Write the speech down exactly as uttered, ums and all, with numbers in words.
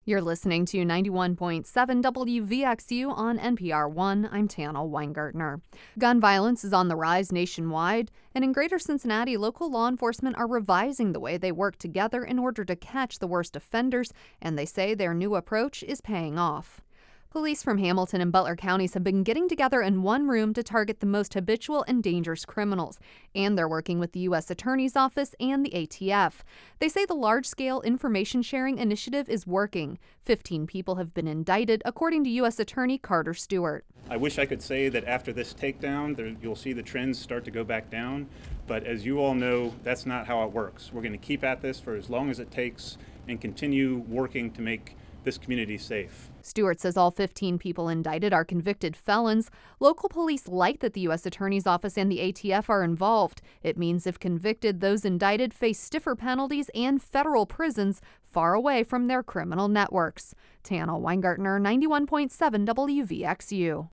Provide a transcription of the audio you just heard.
You're listening to ninety-one point seven W V X U on N P R one. I'm Tana Weingartner. Gun violence is on the rise nationwide, and in Greater Cincinnati, local law enforcement are revising the way they work together in order to catch the worst offenders, and they say their new approach is paying off. Police from Hamilton and Butler counties have been getting together in one room to target the most habitual and dangerous criminals, and they're working with the U S Attorney's Office and the A T F. They say the large-scale information sharing initiative is working. Fifteen people have been indicted, according to U S Attorney Carter Stewart. I wish I could say that after this takedown, there, you'll see the trends start to go back down, but as you all know, that's not how it works. We're going to keep at this for as long as it takes and continue working to make this community safe. Stewart says all fifteen people indicted are convicted felons. Local police like that the U S Attorney's Office and the A T F are involved. It means if convicted, those indicted face stiffer penalties and federal prisons far away from their criminal networks. Tana Weingartner, ninety-one point seven W V X U.